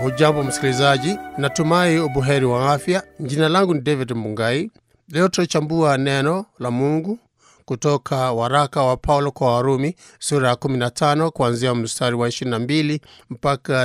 Hujambo msikilizaji, natumai ubuheri wa afya. Jina langu ni David Mungai. Leo tutachambua neno la Mungu kutoka waraka wa Paulo kwa Warumi sura ya 15 kuanzia mstari wa 22 mpaka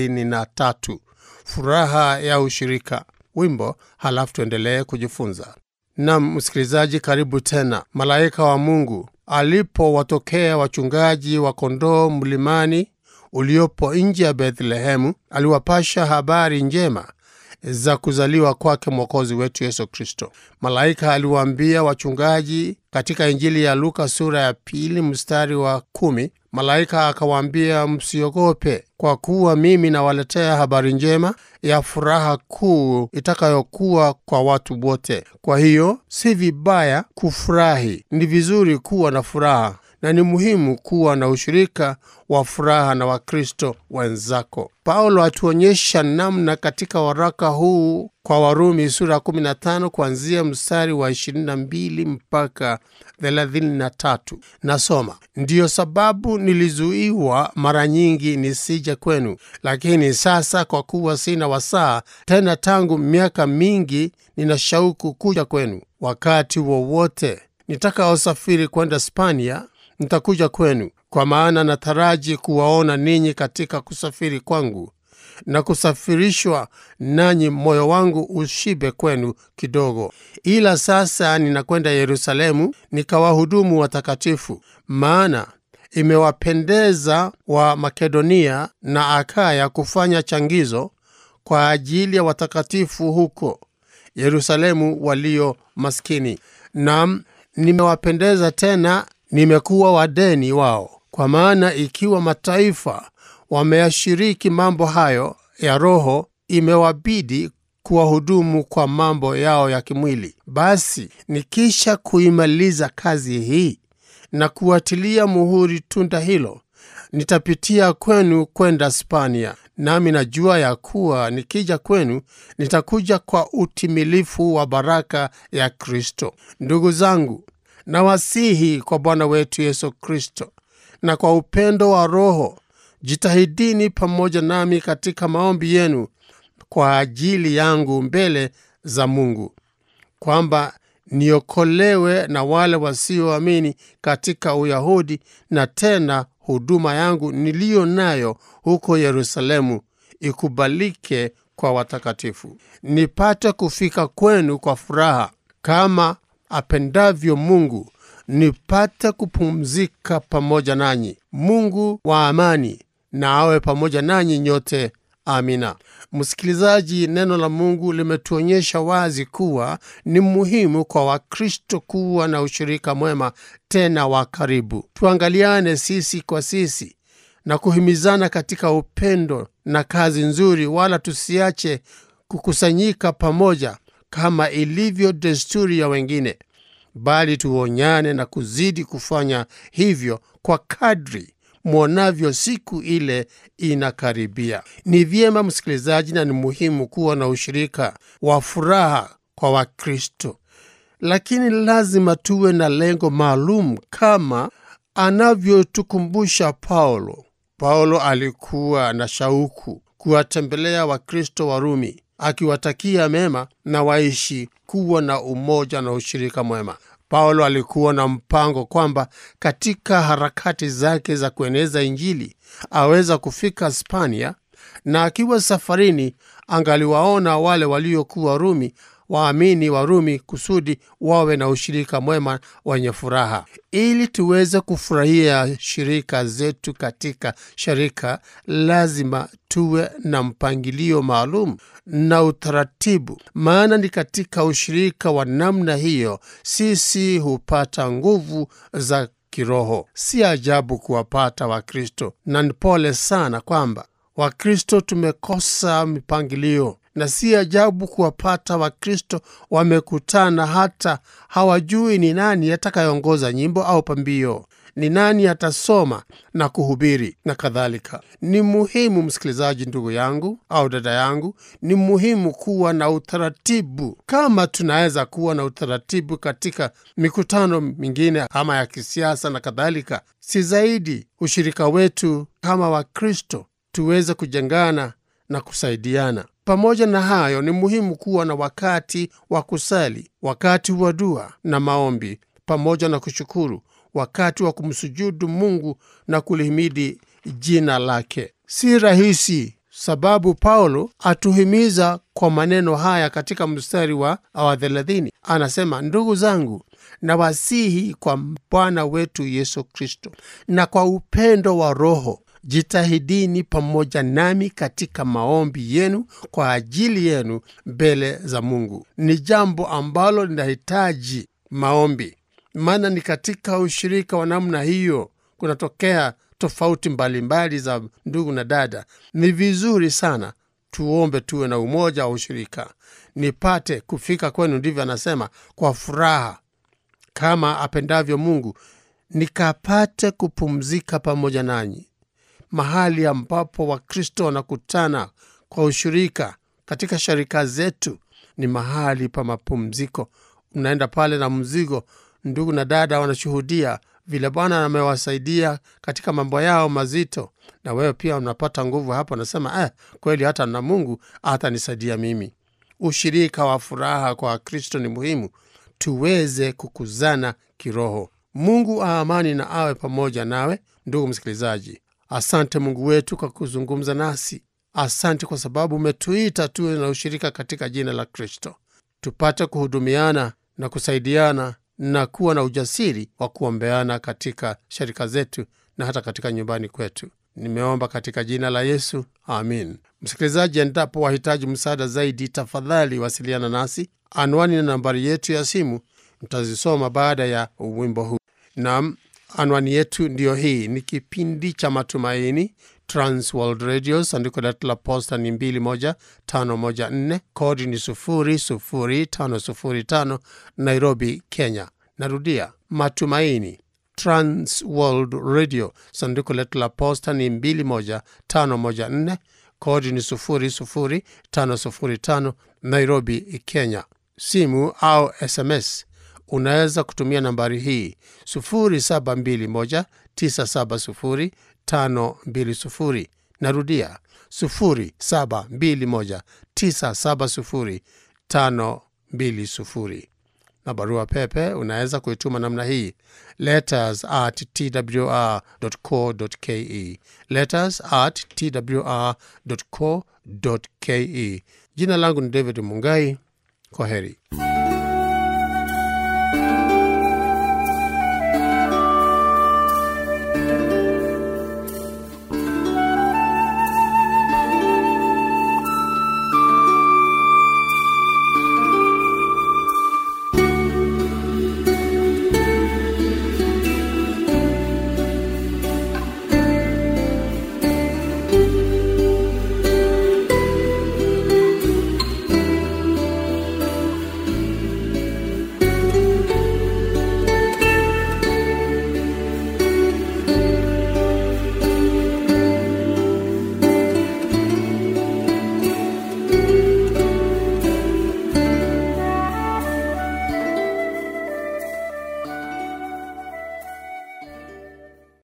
33. Furaha ya ushirika. Wimbo, halafu tuendelee kujifunza. Naam msikilizaji, karibu tena. Malaika wa Mungu alipowatokea wachungaji wa kondoo mlimani uliopo nje ya Bethlehemu, aliwapasha habari njema za kuzaliwa kwake Mwokozi wetu Yesu Kristo. Malaika aliwaambia wachungaji katika Injili ya Luka sura ya 2 mstari wa 10, malaika akawaambia, msiogope, kwa kuwa mimi nawaletea habari njema ya furaha kuu itakayokuwa kwa watu wote. Kwa hiyo si vibaya kufurahi, ni vizuri kuwa na furaha, na ni muhimu kuwa na ushirika wa furaha na Wakristo wenzako. Paulo atuonyesha namna katika waraka huu kwa Warumi sura 15 kuanzia mstari wa 22 mpaka 33. Nasoma, ndiyo sababu nilizuiwa mara nyingi nisije kwenu, lakini sasa kwa kuwa sina wasaa tena, tangu miaka mingi nina shauku kuja kwenu. Wakati wowote nitakaosafiri kwenda Spania, nitakuja kwenu, kwa maana nataraji kuwaona ninyi katika kusafiri kwangu, na kusafirishwa nanyi moyo wangu ushibe kwenu kidogo. Ila sasa ninakwenda Yerusalemu nikawahudumu watakatifu, maana imewapendeza wa Makedonia na Akaya kufanya changizo kwa ajili ya watakatifu huko Yerusalemu walio maskini. Naam, nimewapendeza, tena nimekuwa wadeni wao, kwa maana ikiwa mataifa wameyashiriki mambo hayo ya roho, imewabidi kuwahudumu kwa mambo yao ya kimwili. Basi nikisha kuimaliza kazi hii na kuatilia muhuri tunda hilo, nitapitia kwenu kwenda Spania. Nami najua ya kuwa nikija kwenu nitakuja kwa utimilifu wa baraka ya Kristo. Ndugu zangu, nawasihi kwa Bwana wetu Yesu Kristo na kwa upendo wa Roho, jitahidini pamoja nami katika maombi yenu kwa ajili yangu mbele za Mungu, kwamba niokolewe na wale wasioamini katika Uyahudi, na tena huduma yangu niliyo nayo huko Yerusalemu ikubalike kwa watakatifu, nipate kufika kwenu kwa furaha, kama apendavyo Mungu, nipate kupumzika pamoja nanyi. Mungu wa amani na awe pamoja nanyi nyote. Amina. Msikilizaji, neno la Mungu limetuonyesha wazi kuwa ni muhimu kwa Wakristo kuwa na ushirika mwema, tena wa karibu. Tuangaliane sisi kwa sisi na kuhimizana katika upendo na kazi nzuri, wala tusiache kukusanyika pamoja kama ilivyo desturi ya wengine, bali tuonyane na kuzidi kufanya hivyo kwa kadri mwonavyo siku ile inakaribia. Ni vyema msikilizaji, na ni muhimu kuwa na ushirika wa furaha kwa Wakristo, lakini lazima tuwe na lengo maalum, kama anavyotukumbusha Paulo. Paulo alikuwa na shauku kuwatembelea Wakristo wa Rumi, akiwatakia mema na waishi kuwa na umoja na ushirika mwema. Paulo alikuwa na mpango kwamba katika harakati zake za kueneza Injili aweza kufika Spania, na akiwa safarini angaliwaona wale waliokuwa Rumi, waamini wa Rumi, kusudi wawe na ushirika mwema wenye furaha. Ili tuweze kufurahia shirika zetu katika shirika, lazima tuwe na mpangilio maalum na utaratibu, maana ni katika ushirika wa namna hiyo sisi hupata nguvu za kiroho. Si ajabu kuwapata Wakristo, na ni pole sana kwamba Wakristo tumekosa mipangilio, na si ajabu kuwapata Wakristo wamekutana hata hawajui ni nani atakayeongoza nyimbo au pambio, ni nani atasoma na kuhubiri na kadhalika. Ni muhimu msikilizaji, ndugu yangu au dada yangu, ni muhimu kuwa na utaratibu, kama tunaweza kuwa na utaratibu katika mikutano mingine kama ya kisiasa na kadhalika. Si zaidi ushirika wetu kama Wakristo tuweze kujengana na kusaidiana. Pamoja na hayo, ni muhimu kuwa na wakati wa kusali, wakati wa dua na maombi, pamoja na kushukuru, wakati wa kumsujudu Mungu na kulihimidi jina lake. Si rahisi, sababu Paulo atuhimiza kwa maneno haya katika mstari wa 30. Anasema, ndugu zangu, na wasihi kwa Bwana wetu Yesu Kristo na kwa upendo wa Roho, jitahidini pamoja nami katika maombi yenu kwa ajili yenu mbele za Mungu. Ni jambo ambalo linahitaji maombi, maana ni katika ushirika wa namna hiyo kunatokea tofauti mbalimbali za ndugu na dada. Ni vizuri sana tuombe, tuwe na umoja wa ushirika. Nipate kufika kwenu, ndivyo anasema, kwa furaha kama apendavyo Mungu, nikapate kupumzika pamoja nanyi. Mahali ambapo Wakristo wanakutana kwa ushirika katika sharika zetu ni mahali pa mapumziko. Unaenda pale na mzigo, ndugu na dada wanashuhudia vile Bwana amewasaidia katika mambo yao mazito, na wewe pia unapata nguvu hapo. Nasema kweli, hata na Mungu atanisaidia mimi. Ushirika wa furaha kwa Kristo ni muhimu, tuweze kukuzana kiroho. Mungu amani na awe pamoja nawe, ndugu msikilizaji. Asante Mungu wetu kwa kuzungumza nasi. Asante kwa sababu umetuita tuwe na ushirika katika jina la Kristo, tupate kuhudumiana na kusaidiana na kuwa na ujasiri wa kuombeana katika sharika zetu na hata katika nyumbani kwetu. Nimeomba katika jina la Yesu, amin. Msikilizaji, endapo wahitaji msaada zaidi, tafadhali wasiliana nasi. Anwani na nambari yetu ya simu mtazisoma baada ya wimbo huu. Naam, anwani yetu ndiyo hii. Ni kipindi cha Matumaini, Trans World Radio, sanduku letu la posta ni 21514, kodi ni 00505, Nairobi, Kenya. Narudia, Matumaini, Trans World Radio, sanduku letu la posta ni 21514, kodi ni 00505, Nairobi, Kenya. Simu au SMS unaweza kutumia nambari hii 0721970520. Narudia, 0721970520. Na barua pepe unaweza kuituma namna hii, letters@twr.co.ke, letters@twr.co.ke. Jina langu ni David Mungai. Kwaheri.